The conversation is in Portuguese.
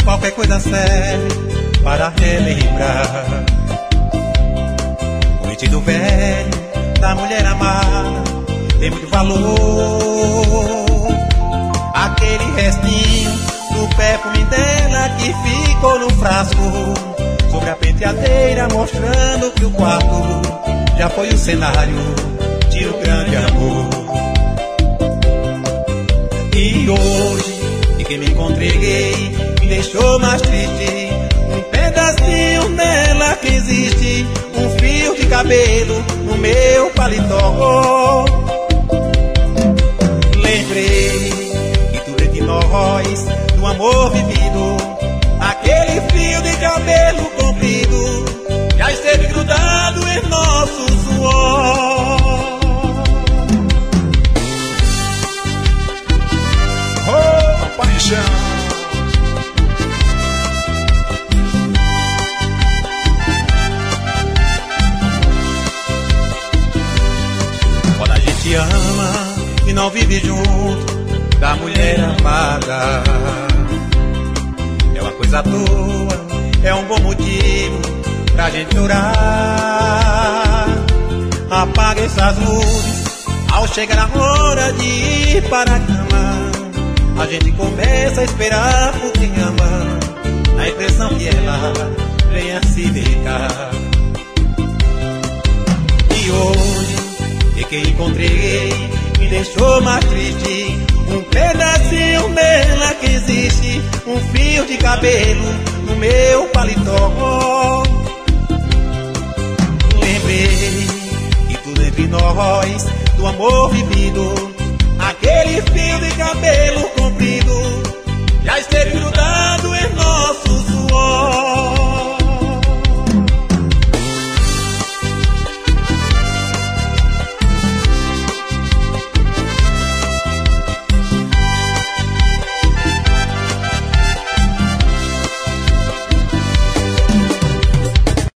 qualquer coisa serve para relembrar o vestido velho da mulher amada. Tem muito valor aquele restinho do perfume dela que ficou no frasco sobre a penteadeira, mostrando que o quarto já foi o cenário de um grande amor. E hoje, de que me encontrei, me deixou mais triste. Um pedacinho dela que existe, um fio de cabelo no meu paletó. Lembrei que tudo entre nós, do amor vivido, aquele fio de cabelo comprido já esteve grudado em nosso suor. Oh, paixão! Quando a gente ama e não vive junto da mulher amada, é uma coisa à toa, é um bom motivo pra gente orar. Apaga essas luzes ao chegar a hora de ir para a cama. A gente começa a esperar por quem ama, na impressão que ela venha se deitar. E hoje, de que encontrei, me deixou mais triste. Um pedacinho dela que existe, um fio de cabelo no meu paletó. Lembrei que tudo entre nós, do amor vivido, aquele fio de cabelo comprido já esteve grudado